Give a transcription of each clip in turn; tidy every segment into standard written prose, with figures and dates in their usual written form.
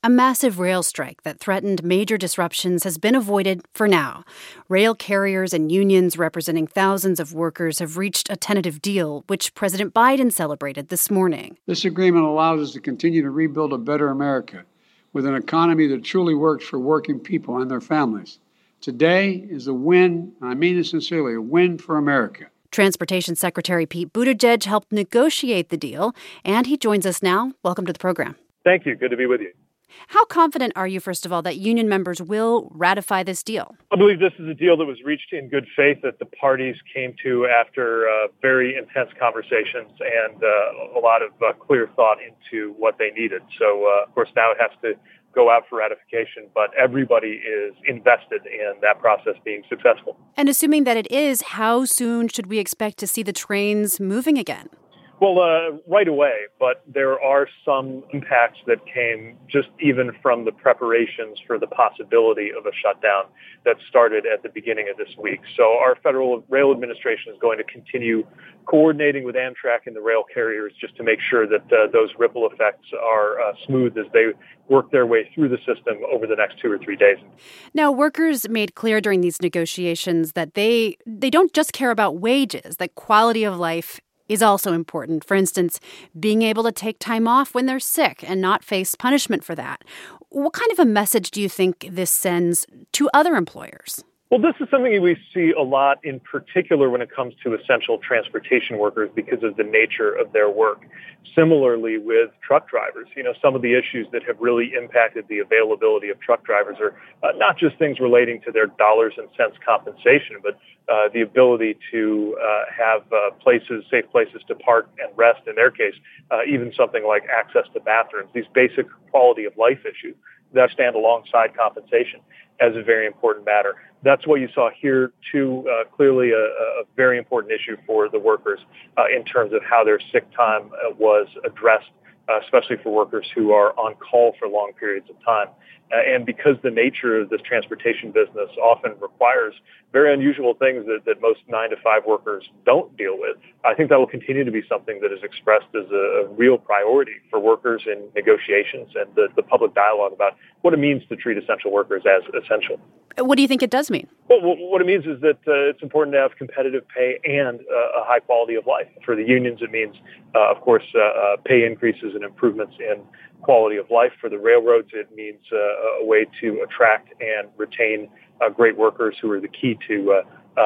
A massive rail strike that threatened major disruptions has been avoided for now. Rail carriers and unions representing thousands of workers have reached a tentative deal, which President Biden celebrated this morning. This agreement allows us to continue to rebuild a better America with an economy that truly works for working people and their families. Today is a win, and I mean this sincerely, a win for America. Transportation Secretary Pete Buttigieg helped negotiate the deal, and he joins us now. Welcome to the program. Thank you. Good to be with you. How confident are you, first of all, that union members will ratify this deal? I believe this is a deal that was reached in good faith that the parties came to after very intense conversations and a lot of clear thought into what they needed. So, of course, now it has to go out for ratification, but everybody is invested in that process being successful. And assuming that it is, how soon should we expect to see the trains moving again? Well, right away, but there are some impacts that came just even from the preparations for the possibility of a shutdown that started at the beginning of this week. So our Federal Rail Administration is going to continue coordinating with Amtrak and the rail carriers just to make sure that those ripple effects are smooth as they work their way through the system over the next 2 or 3 days. Now, workers made clear during these negotiations that they don't just care about wages, that quality of life is also important. For instance, being able to take time off when they're sick and not face punishment for that. What kind of a message do you think this sends to other employers? Well, this is something we see a lot, in particular when it comes to essential transportation workers because of the nature of their work. Similarly with truck drivers, some of the issues that have really impacted the availability of truck drivers are not just things relating to their dollars and cents compensation, but the ability to have safe places to park and rest. In their case, even something like access to bathrooms, these basic quality of life issues that stand alongside compensation as a very important matter. That's what you saw here, too, clearly a very important issue for the workers in terms of how their sick time was addressed, especially for workers who are on call for long periods of time. And because the nature of this transportation business often requires very unusual things that most 9-to-5 workers don't deal with, I think that will continue to be something that is expressed as a real priority for workers in negotiations and the public dialogue about what it means to treat essential workers as essential. What do you think it does mean? Well, what it means is that it's important to have competitive pay and a high quality of life. For the unions, it means, of course, pay increases and improvements in quality of life. For the railroads, it means a way to attract and retain great workers who are the key to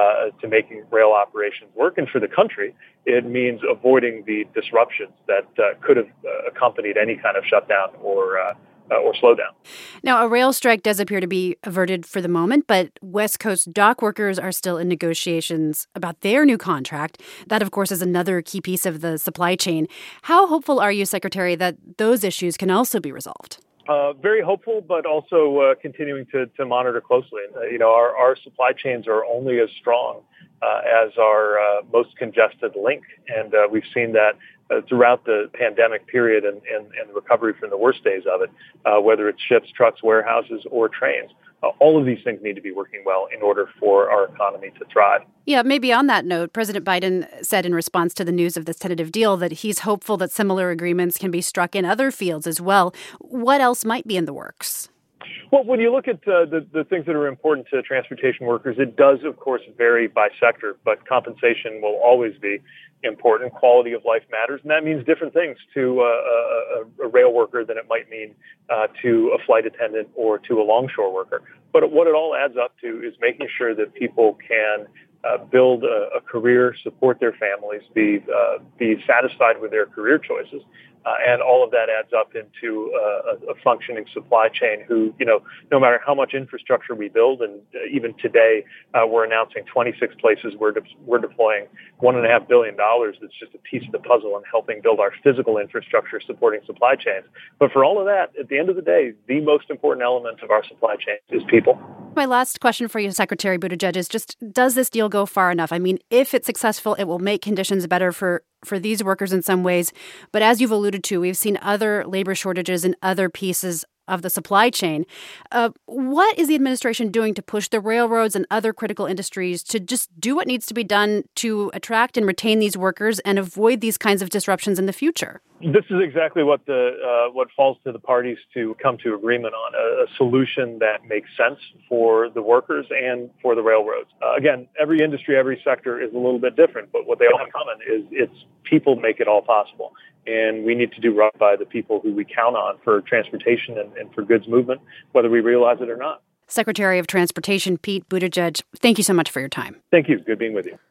making rail operations work. And for the country, it means avoiding the disruptions that could have accompanied any kind of shutdown or slowdown. Now, a rail strike does appear to be averted for the moment, but West Coast dock workers are still in negotiations about their new contract. That, of course, is another key piece of the supply chain. How hopeful are you, Secretary, that those issues can also be resolved? Very hopeful, but also continuing to monitor closely. Our supply chains are only as strong as our most congested link, and we've seen that throughout the pandemic period and the recovery from the worst days of it, whether it's ships, trucks, warehouses, or trains. All of these things need to be working well in order for our economy to thrive. Yeah, maybe on that note, President Biden said in response to the news of this tentative deal that he's hopeful that similar agreements can be struck in other fields as well. What else might be in the works? Well, when you look at the things that are important to transportation workers, it does, of course, vary by sector, but compensation will always be important. Quality of life matters, and that means different things to a rail worker than it might mean to a flight attendant or to a longshore worker. But what it all adds up to is making sure that people can build a career, support their families, be satisfied with their career choices. And all of that adds up into a functioning supply chain who, no matter how much infrastructure we build, and even today we're announcing 26 places we're deploying $1.5 billion. That's just a piece of the puzzle in helping build our physical infrastructure supporting supply chains. But for all of that, at the end of the day, the most important element of our supply chain is people. My last question for you, Secretary Buttigieg, is just, does this deal go far enough? I mean, if it's successful, it will make conditions better for these workers in some ways. But as you've alluded to, we've seen other labor shortages in other pieces of the supply chain. What is the administration doing to push the railroads and other critical industries to just do what needs to be done to attract and retain these workers and avoid these kinds of disruptions in the future? This is exactly what what falls to the parties to come to agreement on, a solution that makes sense for the workers and for the railroads. Again, every industry, every sector is a little bit different, but what they all have in common is it's people make it all possible. And we need to do right by the people who we count on for transportation and for goods movement, whether we realize it or not. Secretary of Transportation Pete Buttigieg, thank you so much for your time. Thank you. Good being with you.